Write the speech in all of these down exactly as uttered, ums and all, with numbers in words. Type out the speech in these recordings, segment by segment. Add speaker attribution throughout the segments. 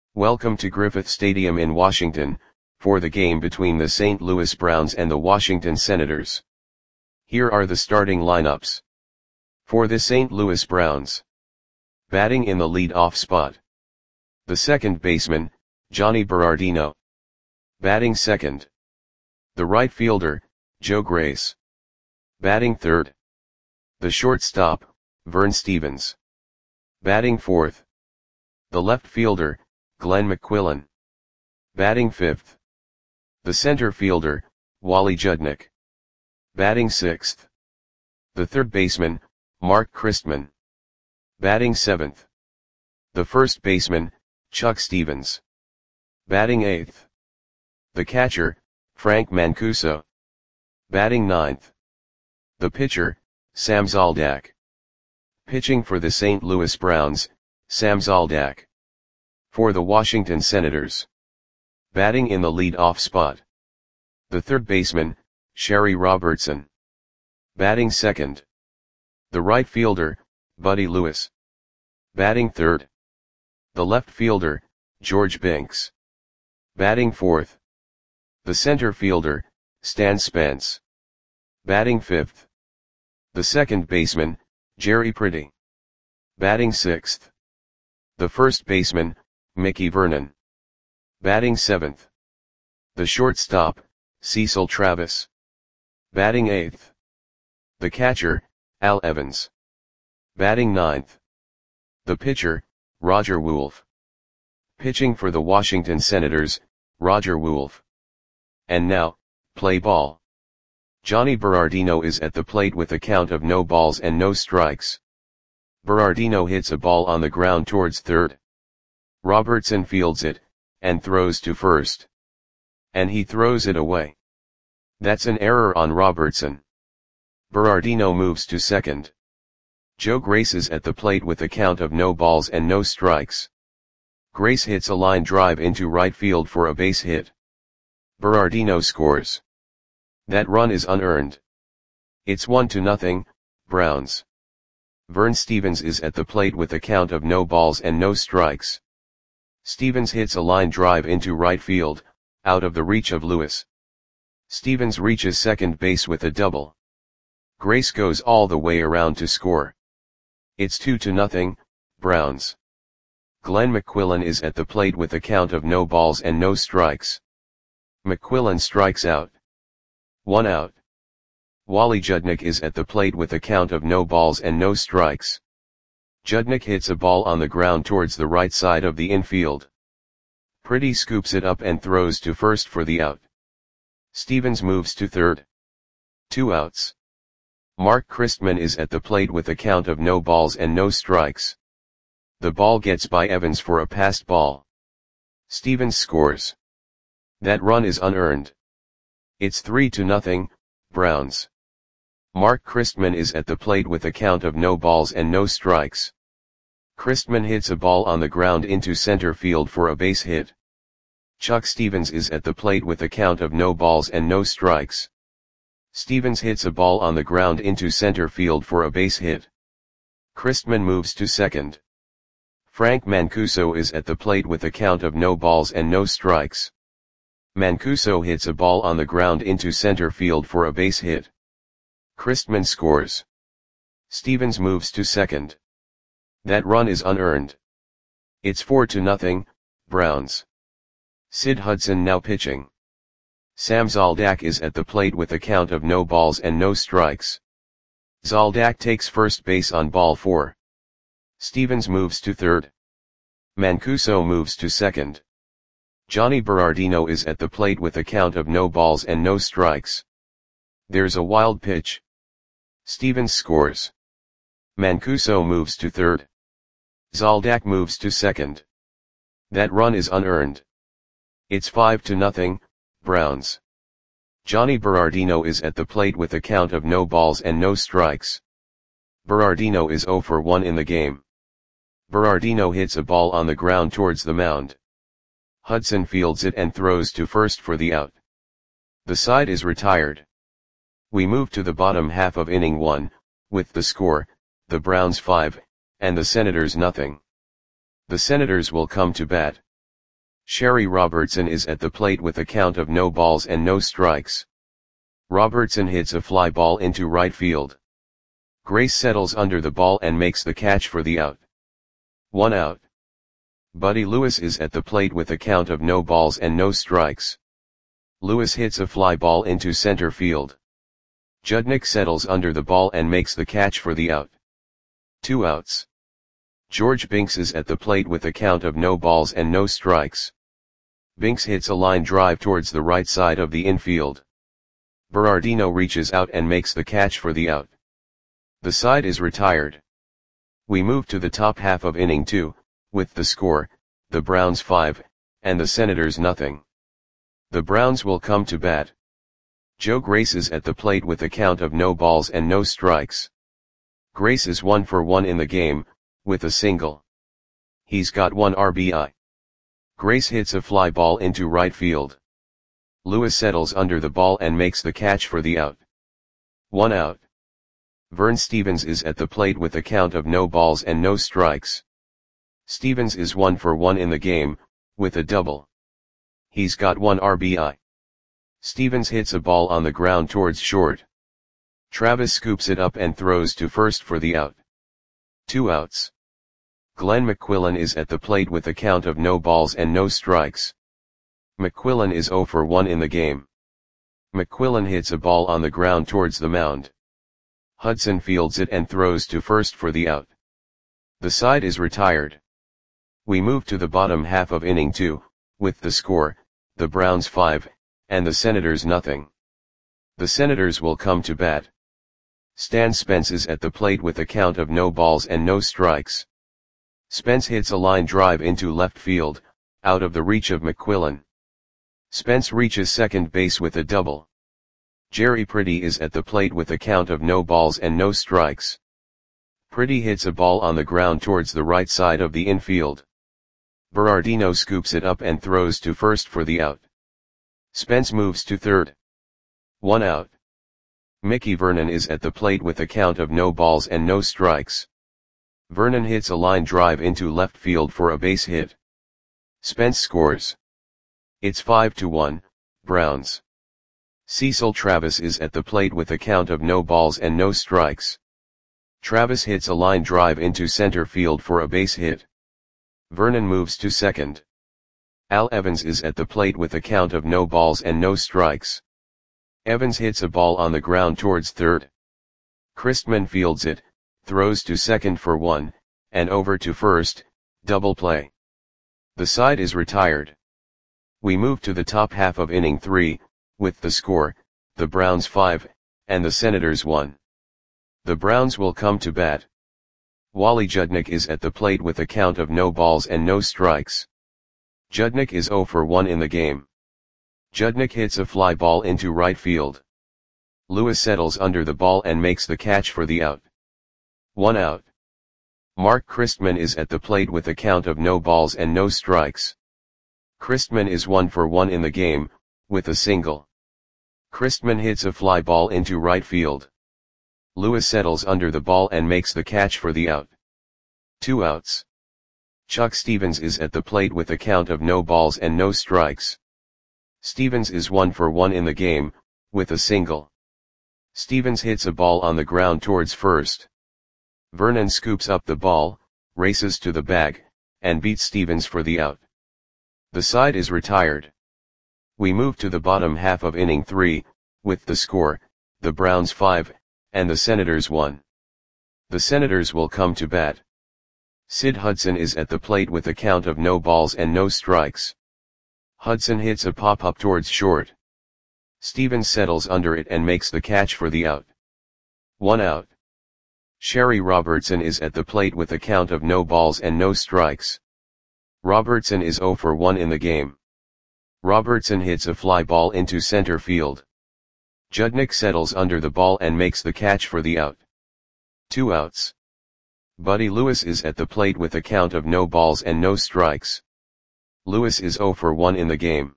Speaker 1: Welcome to Griffith Stadium in Washington, for the game between the Saint Louis Browns and the Washington Senators. Here are the starting lineups. For the Saint Louis Browns. Batting in the lead-off spot. The second baseman, Jhonny Berardino. Batting second. The right fielder, Joe Grace. Batting third. The shortstop, Vern Stephens. Batting fourth. The left fielder, Glenn McQuillan. Batting fifth. The center fielder, Wally Judnick. Batting sixth. The third baseman, Mark Christman. Batting seventh. The first baseman, Chuck Stevens. Batting eighth. The catcher, Frank Mancuso. Batting ninth. The pitcher, Sam Zoldak. Pitching for the Saint Louis Browns, Sam Zoldak. For the Washington Senators. Batting in the lead-off spot. The third baseman, Sherry Robertson. Batting second. The right fielder, Buddy Lewis. Batting third. The left fielder, George Binks. Batting fourth. The center fielder, Stan Spence. Batting fifth. The second baseman, Jerry Pretty. Batting sixth. The first baseman, Mickey Vernon. Batting seventh. The shortstop, Cecil Travis. Batting eighth. The catcher, Al Evans. Batting ninth. The pitcher, Roger Wolf. Pitching for the Washington Senators, Roger Wolf. And now, play ball. Jhonny Berardino is at the plate with a count of no balls and no strikes. Berardino hits a ball on the ground towards third. Robertson fields it, and throws to first. And he throws it away. That's an error on Robertson. Berardino moves to second. Joe Grace is at the plate with a count of no balls and no strikes. Grace hits a line drive into right field for a base hit. Berardino scores. That run is unearned. It's one to nothing, Browns. Vern Stephens is at the plate with a count of no balls and no strikes. Stephens hits a line drive into right field, out of the reach of Lewis. Stephens reaches second base with a double. Grace goes all the way around to score. It's two to nothing, Browns. Glenn McQuillan is at the plate with a count of no balls and no strikes. McQuillan strikes out. One out. Wally Judnick is at the plate with a count of no balls and no strikes. Judnick hits a ball on the ground towards the right side of the infield. Pretty scoops it up and throws to first for the out. Stephens moves to third. Two outs. Mark Christman is at the plate with a count of no balls and no strikes. The ball gets by Evans for a passed ball. Stephens scores. That run is unearned. It's three to nothing, Browns. Mark Christman is at the plate with a count of no balls and no strikes. Christman hits a ball on the ground into center field for a base hit. Chuck Stevens is at the plate with a count of no balls and no strikes. Stevens hits a ball on the ground into center field for a base hit. Christman moves to second. Frank Mancuso is at the plate with a count of no balls and no strikes. Mancuso hits a ball on the ground into center field for a base hit. Christman scores. Stevens moves to second. That run is unearned. It's four to nothing, Browns. Sid Hudson now pitching. Sam Zoldak is at the plate with a count of no balls and no strikes. Zoldak takes first base on ball four. Stevens moves to third. Mancuso moves to second. Jhonny Berardino is at the plate with a count of no balls and no strikes. There's a wild pitch. Stevens scores. Mancuso moves to third. Zoldak moves to second. That run is unearned. It's five to nothing, Browns. Jhonny Berardino is at the plate with a count of no balls and no strikes. Berardino is zero for one in the game. Berardino hits a ball on the ground towards the mound. Hudson fields it and throws to first for the out. The side is retired. We move to the bottom half of inning one, with the score, the Browns five, and the Senators nothing. The Senators will come to bat. Sherry Robertson is at the plate with a count of no balls and no strikes. Robertson hits a fly ball into right field. Grace settles under the ball and makes the catch for the out. One out. Buddy Lewis is at the plate with a count of no balls and no strikes. Lewis hits a fly ball into center field. Judnick settles under the ball and makes the catch for the out. Two outs. George Binks is at the plate with a count of no balls and no strikes. Binks hits a line drive towards the right side of the infield. Berardino reaches out and makes the catch for the out. The side is retired. We move to the top half of inning two, with the score, the Browns five, and the Senators nothing. The Browns will come to bat. Joe Grace is at the plate with a count of no balls and no strikes. Grace is one for one in the game, with a single. He's got one R B I. Grace hits a fly ball into right field. Lewis settles under the ball and makes the catch for the out. One out. Vern Stevens is at the plate with a count of no balls and no strikes. Stevens is one for one in the game, with a double. He's got one R B I. Stevens hits a ball on the ground towards short. Travis scoops it up and throws to first for the out. Two outs. Glenn McQuillan is at the plate with a count of no balls and no strikes. McQuillan is zero for one in the game. McQuillan hits a ball on the ground towards the mound. Hudson fields it and throws to first for the out. The side is retired. We move to the bottom half of inning two, with the score, the Browns five, and the Senators nothing. The Senators will come to bat. Stan Spence is at the plate with a count of no balls and no strikes. Spence hits a line drive into left field, out of the reach of McQuillan. Spence reaches second base with a double. Jerry Pretty is at the plate with a count of no balls and no strikes. Pretty hits a ball on the ground towards the right side of the infield. Berardino scoops it up and throws to first for the out. Spence moves to third. One out. Mickey Vernon is at the plate with a count of no balls and no strikes. Vernon hits a line drive into left field for a base hit. Spence scores. It's five to one, Browns. Cecil Travis is at the plate with a count of no balls and no strikes. Travis hits a line drive into center field for a base hit. Vernon moves to second. Al Evans is at the plate with a count of no balls and no strikes. Evans hits a ball on the ground towards third. Christman fields it, throws to second for one, and over to first, double play. The side is retired. We move to the top half of inning three, with the score, the Browns five, and the Senators one. The Browns will come to bat. Wally Judnick is at the plate with a count of no balls and no strikes. Judnick is zero for one in the game. Judnick hits a fly ball into right field. Lewis settles under the ball and makes the catch for the out. One out. Mark Christman is at the plate with a count of no balls and no strikes. Christman is one for one in the game, with a single. Christman hits a fly ball into right field. Lewis settles under the ball and makes the catch for the out. Two outs. Chuck Stevens is at the plate with a count of no balls and no strikes. Stevens is one for one in the game, with a single. Stevens hits a ball on the ground towards first. Vernon scoops up the ball, races to the bag, and beats Stevens for the out. The side is retired. We move to the bottom half of inning three, with the score, the Browns five, and the Senators one. The Senators will come to bat. Sid Hudson is at the plate with a count of no balls and no strikes. Hudson hits a pop-up towards short. Stevens settles under it and makes the catch for the out. One out. Sherry Robertson is at the plate with a count of no balls and no strikes. Robertson is zero for one in the game. Robertson hits a fly ball into center field. Judnick settles under the ball and makes the catch for the out. Two outs. Buddy Lewis is at the plate with a count of no balls and no strikes. Lewis is zero for one in the game.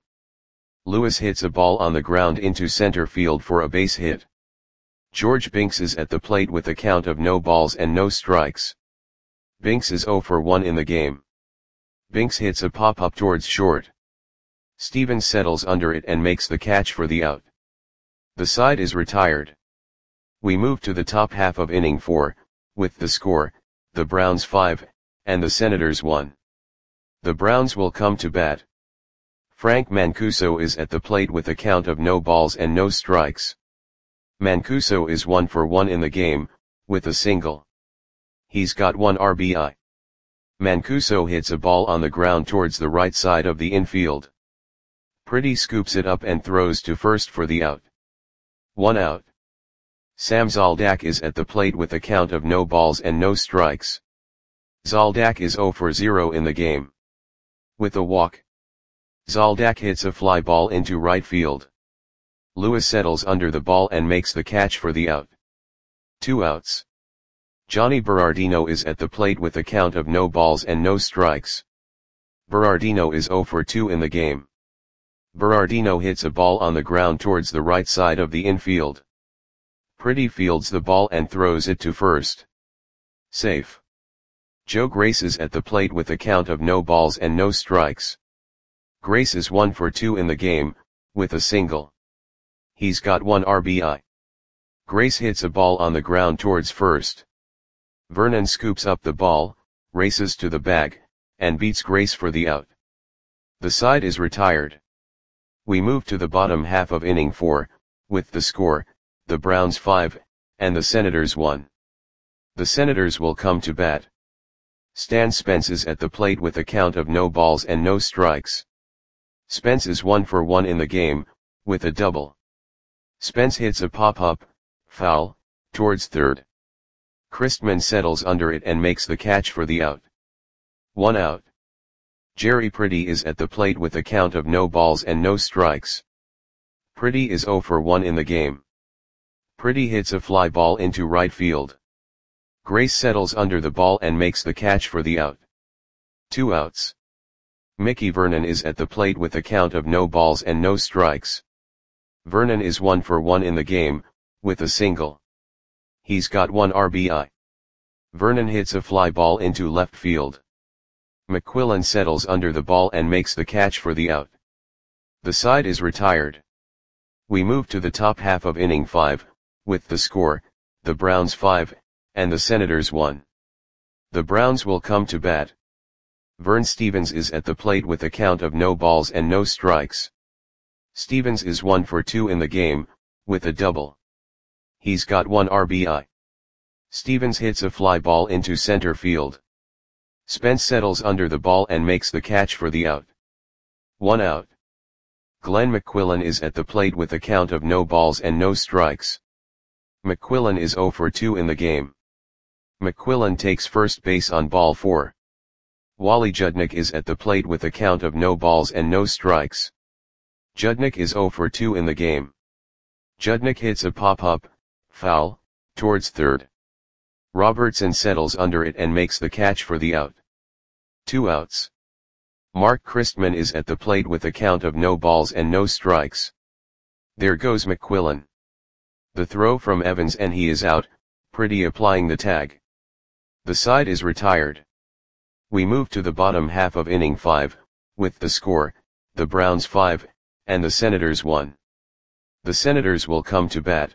Speaker 1: Lewis hits a ball on the ground into center field for a base hit. George Binks is at the plate with a count of no balls and no strikes. Binks is zero for one in the game. Binks hits a pop-up towards short. Stevens settles under it and makes the catch for the out. The side is retired. We move to the top half of inning four, with the score, the Browns five, and the Senators one. The Browns will come to bat. Frank Mancuso is at the plate with a count of no balls and no strikes. Mancuso is one for one in the game, with a single. He's got one R B I. Mancuso hits a ball on the ground towards the right side of the infield. Pretty scoops it up and throws to first for the out. One out. Sam Zoldak is at the plate with a count of no balls and no strikes. Zoldak is zero for zero in the game. With a walk, Zoldak hits a fly ball into right field. Lewis settles under the ball and makes the catch for the out. Two outs. Johnny Berardino is at the plate with a count of no balls and no strikes. Berardino is zero for two in the game. Berardino hits a ball on the ground towards the right side of the infield. Pretty fields the ball and throws it to first. Safe. Joe Grace is at the plate with a count of no balls and no strikes. Grace is one for two in the game, with a single. He's got one R B I. Grace hits a ball on the ground towards first. Vernon scoops up the ball, races to the bag, and beats Grace for the out. The side is retired. We move to the bottom half of inning four, with the score, the Browns five, and the Senators one. The Senators will come to bat. Stan Spence is at the plate with a count of no balls and no strikes. Spence is one for one in the game, with a double. Spence hits a pop-up, foul, towards third. Christman settles under it and makes the catch for the out. One out. Jerry Pretty is at the plate with a count of no balls and no strikes. Pretty is zero for one in the game. Pretty hits a fly ball into right field. Grace settles under the ball and makes the catch for the out. Two outs. Mickey Vernon is at the plate with a count of no balls and no strikes. Vernon is one for one in the game, with a single. He's got one R B I. Vernon hits a fly ball into left field. McQuillan settles under the ball and makes the catch for the out. The side is retired. We move to the top half of inning five, with the score, the Browns five, and the Senators one. The Browns will come to bat. Vern Stevens is at the plate with a count of no balls and no strikes. Stevens is one for two in the game, with a double. He's got one R B I. Stevens hits a fly ball into center field. Spence settles under the ball and makes the catch for the out. One out. Glenn McQuillan is at the plate with a count of no balls and no strikes. McQuillan is zero for two in the game. McQuillan takes first base on ball four. Wally Judnick is at the plate with a count of no balls and no strikes. Judnick is zero for two in the game. Judnick hits a pop-up, foul, towards third. Robertson settles under it and makes the catch for the out. Two outs. Mark Christman is at the plate with a count of no balls and no strikes. There goes McQuillan. The throw from Evans and he is out, Pretty applying the tag. The side is retired. We move to the bottom half of inning five, with the score, the Browns five, and the Senators one. The Senators will come to bat.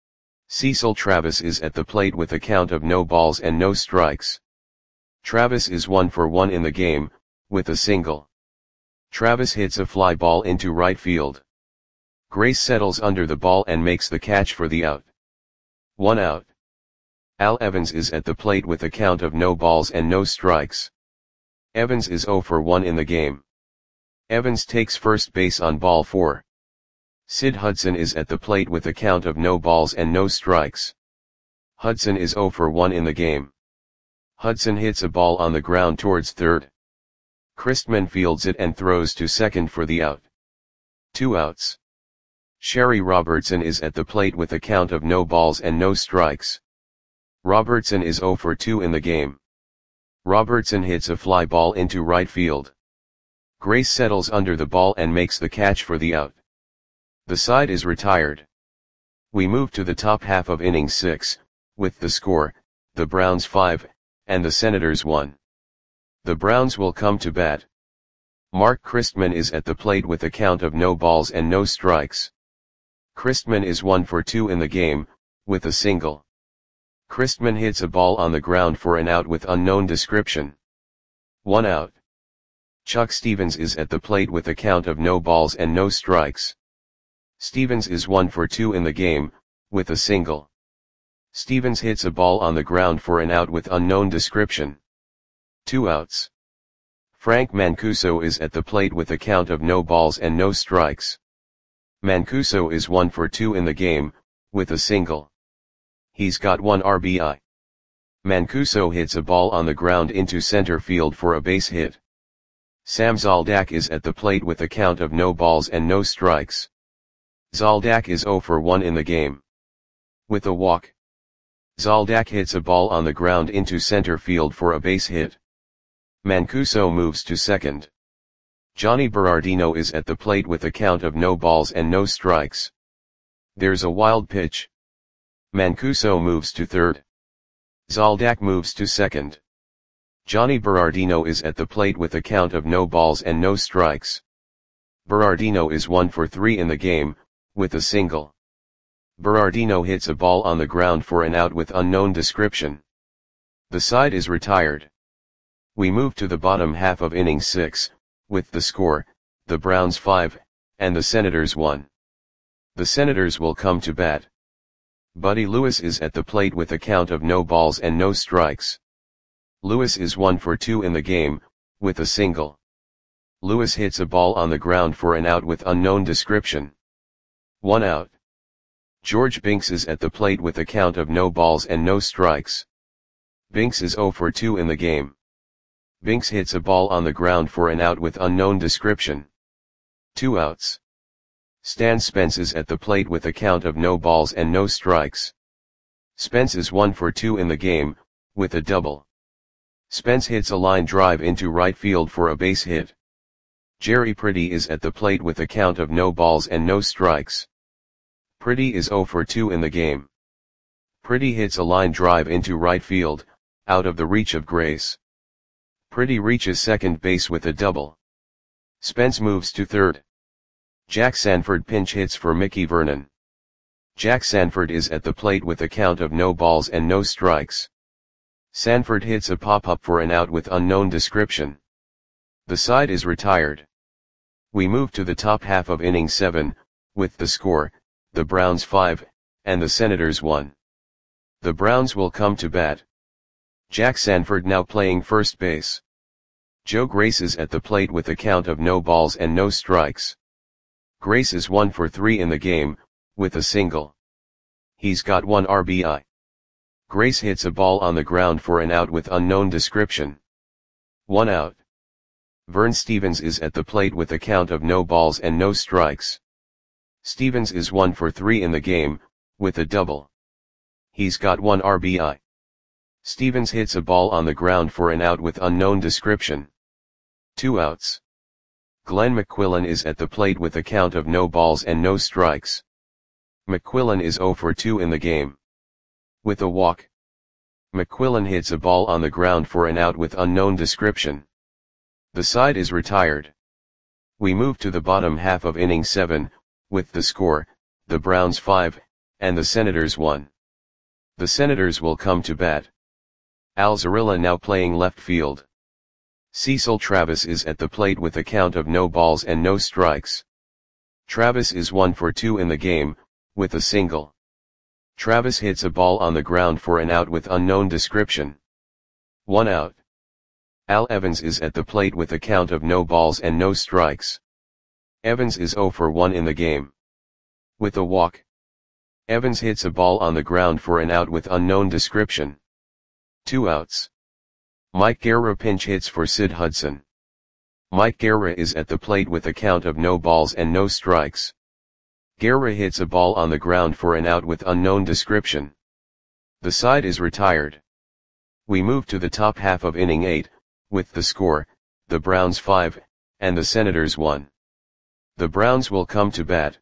Speaker 1: Cecil Travis is at the plate with a count of no balls and no strikes. Travis is one for one in the game, with a single. Travis hits a fly ball into right field. Grace settles under the ball and makes the catch for the out. One out. Al Evans is at the plate with a count of no balls and no strikes. Evans is zero for one in the game. Evans takes first base on ball four. Sid Hudson is at the plate with a count of no balls and no strikes. Hudson is zero for one in the game. Hudson hits a ball on the ground towards third. Christman fields it and throws to second for the out. Two outs. Sherry Robertson is at the plate with a count of no balls and no strikes. Robertson is zero for two in the game. Robertson hits a fly ball into right field. Grace settles under the ball and makes the catch for the out. The side is retired. We move to the top half of inning six, with the score, the Browns five, and the Senators one. The Browns will come to bat. Mark Christman is at the plate with a count of no balls and no strikes. Christman is one for two in the game, with a single. Christman hits a ball on the ground for an out with unknown description. One out. Chuck Stevens is at the plate with a count of no balls and no strikes. Stevens is one for two in the game, with a single. Stevens hits a ball on the ground for an out with unknown description. Two outs. Frank Mancuso is at the plate with a count of no balls and no strikes. Mancuso is one for two in the game, with a single. He's got one R B I. Mancuso hits a ball on the ground into center field for a base hit. Sam Zoldak is at the plate with a count of no balls and no strikes. Zoldak is zero for one in the game. With a walk. Zoldak hits a ball on the ground into center field for a base hit. Mancuso moves to second. Johnny Berardino is at the plate with a count of no balls and no strikes. There's a wild pitch. Mancuso moves to third. Zoldak moves to second. Johnny Berardino is at the plate with a count of no balls and no strikes. Berardino is one for three in the game, with a single. Berardino hits a ball on the ground for an out with unknown description. The side is retired. We move to the bottom half of inning six, with the score, the Browns five, and the Senators one. The Senators will come to bat. Buddy Lewis is at the plate with a count of no balls and no strikes. Lewis is one for two in the game, with a single. Lewis hits a ball on the ground for an out with unknown description. One out. George Binks is at the plate with a count of no balls and no strikes. Binks is zero for two in the game. Binks hits a ball on the ground for an out with unknown description. Two outs. Stan Spence is at the plate with a count of no balls and no strikes. Spence is one for two in the game, with a double. Spence hits a line drive into right field for a base hit. Jerry Pretty is at the plate with a count of no balls and no strikes. Pretty is zero for two in the game. Pretty hits a line drive into right field, out of the reach of Grace. Pretty reaches second base with a double. Spence moves to third. Jack Sanford pinch hits for Mickey Vernon. Jack Sanford is at the plate with a count of no balls and no strikes. Sanford hits a pop-up for an out with unknown description. The side is retired. We move to the top half of inning seven, with the score, the Browns five, and the Senators one. The Browns will come to bat. Jack Sanford now playing first base. Joe Grace is at the plate with a count of no balls and no strikes. Grace is one for three in the game, with a single. He's got one R B I. Grace hits a ball on the ground for an out with unknown description. One out. Vern Stevens is at the plate with a count of no balls and no strikes. Stevens is one for three in the game, with a double. He's got one R B I. Stevens hits a ball on the ground for an out with unknown description. Two outs. Glenn McQuillan is at the plate with a count of no balls and no strikes. McQuillan is zero for two in the game. With a walk. McQuillan hits a ball on the ground for an out with unknown description. The side is retired. We move to the bottom half of inning seven, with the score, the Browns five, and the Senators one. The Senators will come to bat. Al Zarilla now playing left field. Cecil Travis is at the plate with a count of no balls and no strikes. Travis is one for two in the game, with a single. Travis hits a ball on the ground for an out with unknown description. One out. Al Evans is at the plate with a count of no balls and no strikes. Evans is zero for one in the game. With a walk. Evans hits a ball on the ground for an out with unknown description. Two outs. Mike Guerra pinch hits for Sid Hudson. Mike Guerra is at the plate with a count of no balls and no strikes. Guerra hits a ball on the ground for an out with unknown description. The side is retired. We move to the top half of inning eight, with the score, the Browns five, and the Senators one. The Browns will come to bat.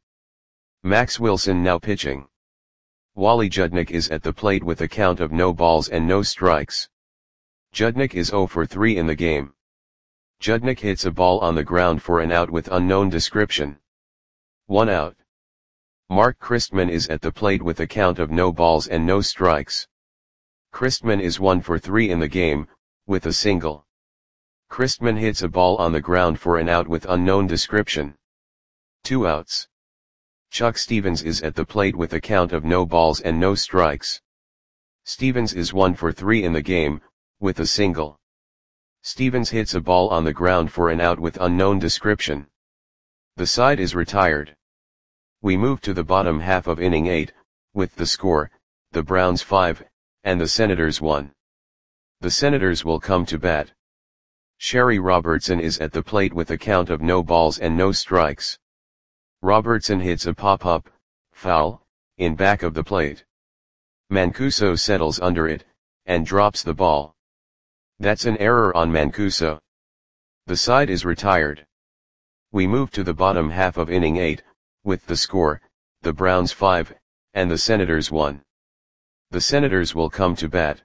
Speaker 1: Max Wilson now pitching. Wally Judnick is at the plate with a count of no balls and no strikes. Judnick is zero for three in the game. Judnick hits a ball on the ground for an out with unknown description. One out. Mark Christman is at the plate with a count of no balls and no strikes. Christman is one for three in the game, with a single. Christman hits a ball on the ground for an out with unknown description. Two outs. Chuck Stevens is at the plate with a count of no balls and no strikes. Stevens is one for three in the game, with a single. Stevens hits a ball on the ground for an out with unknown description. The side is retired. We move to the bottom half of inning eight, with the score, the Browns five, and the Senators one. The Senators will come to bat. Sherry Robertson is at the plate with a count of no balls and no strikes. Robertson hits a pop-up, foul, in back of the plate. Mancuso settles under it, and drops the ball. That's an error on Mancuso. The side is retired. We move to the bottom half of inning eight, with the score, the Browns five, and the Senators one. The Senators will come to bat.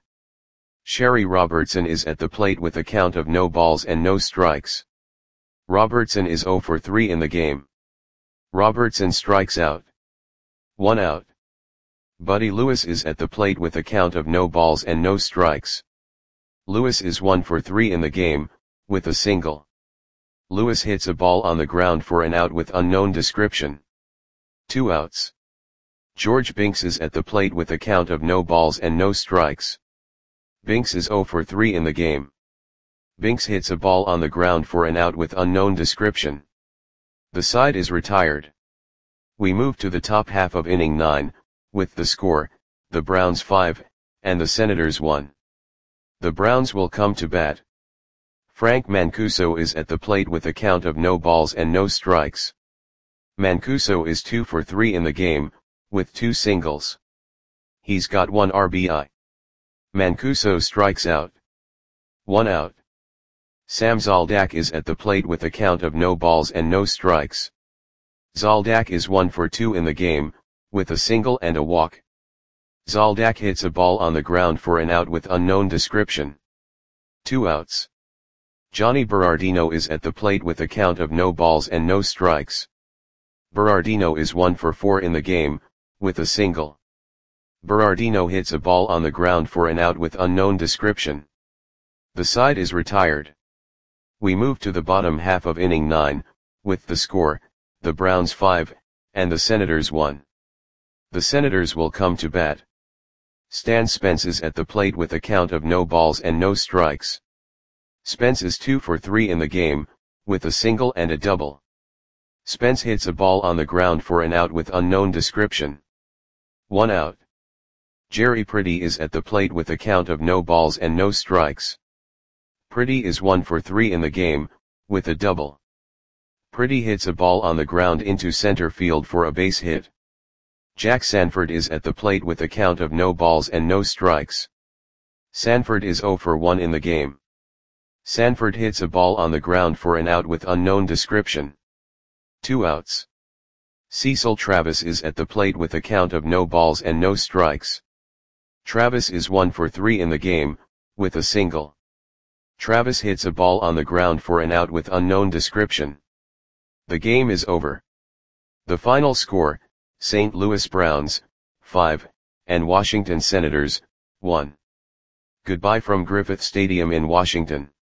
Speaker 1: Sherry Robertson is at the plate with a count of no balls and no strikes. Robertson is zero for three in the game. Robertson strikes out. One out. Buddy Lewis is at the plate with a count of no balls and no strikes. Lewis is one for three in the game, with a single. Lewis hits a ball on the ground for an out with unknown description. Two outs. George Binks is at the plate with a count of no balls and no strikes. Binks is zero for three in the game. Binks hits a ball on the ground for an out with unknown description. The side is retired. We move to the top half of inning nine, with the score, the Browns five, and the Senators one. The Browns will come to bat. Frank Mancuso is at the plate with a count of no balls and no strikes. Mancuso is two for three in the game, with two singles. He's got one R B I. Mancuso strikes out. One out. Sam Zoldak is at the plate with a count of no balls and no strikes. Zoldak is one for two in the game, with a single and a walk. Zoldak hits a ball on the ground for an out with unknown description. Two outs. Johnny Berardino is at the plate with a count of no balls and no strikes. Berardino is one for four in the game, with a single. Berardino hits a ball on the ground for an out with unknown description. The side is retired. We move to the bottom half of inning nine, with the score, the Browns five, and the Senators one. The Senators will come to bat. Stan Spence is at the plate with a count of no balls and no strikes. Spence is two for three in the game, with a single and a double. Spence hits a ball on the ground for an out with unknown description. One out. Jerry Pretty is at the plate with a count of no balls and no strikes. Pretty is one for three in the game, with a double. Pretty hits a ball on the ground into center field for a base hit. Jack Sanford is at the plate with a count of no balls and no strikes. Sanford is zero for one in the game. Sanford hits a ball on the ground for an out with unknown description. Two outs. Cecil Travis is at the plate with a count of no balls and no strikes. Travis is one for three in the game, with a single. Travis hits a ball on the ground for an out with unknown description. The game is over. The final score, Saint Louis Browns, five, and Washington Senators, one. Goodbye from Griffith Stadium in Washington.